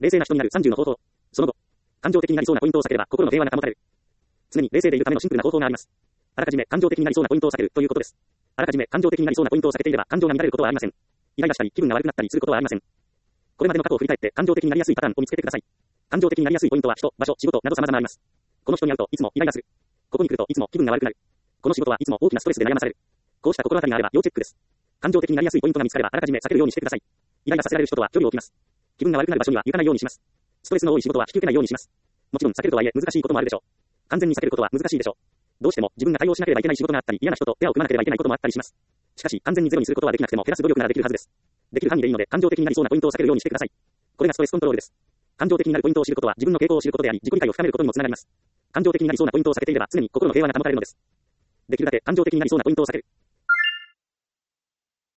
冷静な人になる30の方法。その後、感情的になりそうなポイントを避ければ心の平和が保たれる。常に冷静でいるためのシンプルな方法があります。あらかじめ感情的になりそうなポイントを避けるということです。あらかじめ感情的になりそうなポイントを避けていれば感情が乱れることはありません。イライラしたり気分が悪くなったりすることはありません。これまでの過去を振り返って感情的になりやすいパターンを見つけてください。感情的になりやすいポイントは人、場所、仕事など様々あります。この人に会うといつもイライラする。ここに来るといつも気分が悪くなる。この仕事はいつも大きなストレスで悩まされる。こうした心当たりがあれば要チェックです。感情的になりやすいポイントが見つかればあらかじめ避けるようにしてください。イライラさせられる人とは距離を置きます。気分が悪くなる場所には行かないようにします。ストレスの多い仕事は引き受けないようにします。もちろん避けるとはいえ難しいこともあるでしょう。完全に避けることは難しいでしょう。どうしても自分が対応しなければいけない仕事があったり、嫌な人と手を組まなければいけないこともあったりします。しかし完全にゼロにすることはできなくても減らす努力ならできるはずです。できる範囲でいいので感情的になりそうなポイントを避けるようにしてください。これがストレスコントロールです。感情的になるポイントを知ることは自分の傾向を知ることであり、自己理解を深めることにもつながります。感情的になりそうなポイントを避けていれば常に心の平和が保たれるのです。できるだけ感情的になりそうなポイントを避ける。